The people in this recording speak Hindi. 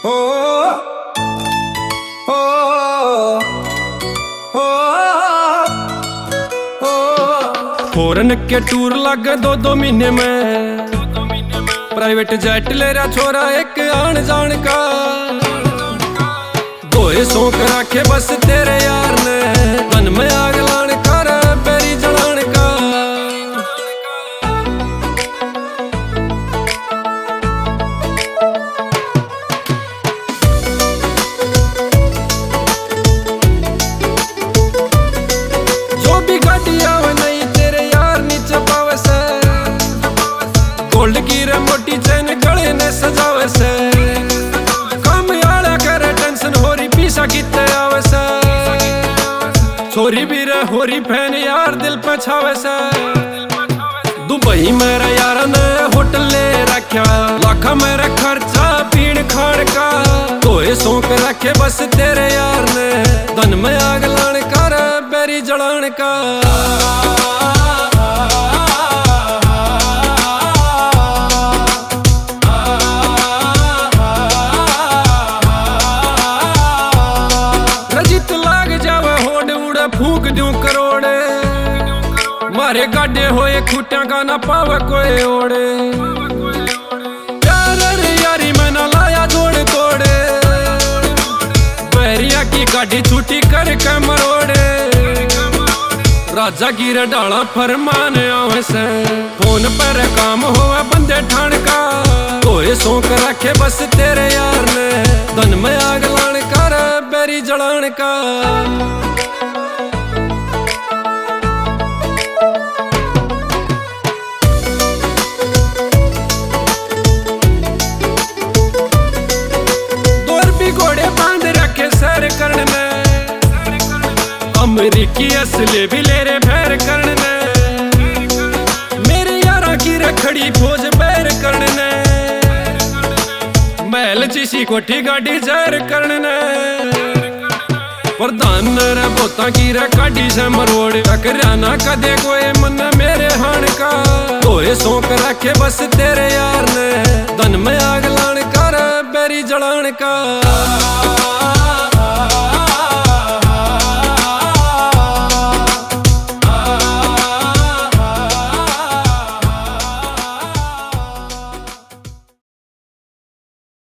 हो हो हो फॉरेन के टूर लगे दो महीने में। प्राइवेट जेट ले रहा छोरा एक आन जान का। गोए शौक रखे बस तेरे यार ने मन में आग लान कर बेरी जलान का। जो भी गाड़ी आवे नहीं तेरे यार नीचे पावे से। गोल्ड की रे मोटी चैन गले ने सजावे से। काम आला करे टेंशन हो रही पीछा किते आवे से। छोरी भी रे हो रही फैन यार दिल पे छावे से। दुबई मेरा यार ने होटल ले रखा। लाखा मेरा खर्चा पीण खाण का। कोई शौक रखे बस तेरे यार ने धन में आग लान कर बेरी जलान का। फूक दूं करोड़े मारे गाडे होए खूटियां का ना पावे कोई ओड़े। प्यार रे यारी में ना लाया जोड़ तोड़े। बैरिया की गाड़ी छूटी करके मरोड़े। राजा की रे डाला फरमान आवे से। फोन पर काम होवे बंदे ठाण का। कोई शौक रखे बस तेरे यार ने धन में आग लान कर बेरी जलान का। अमरीकी असले भी ले रे फैर करने। मेरे यारा की रखड़ी फौज बैर करने। महल जिसी कोठी गाड़ी जैर करने। प्रधान रे बोता की रे काटी से मरोड़। टकराना कदे कोई मन मेरे हाण का। कोई शौक रखे बस तेरे यार ने धन में आग लान कर बेरी जलान का।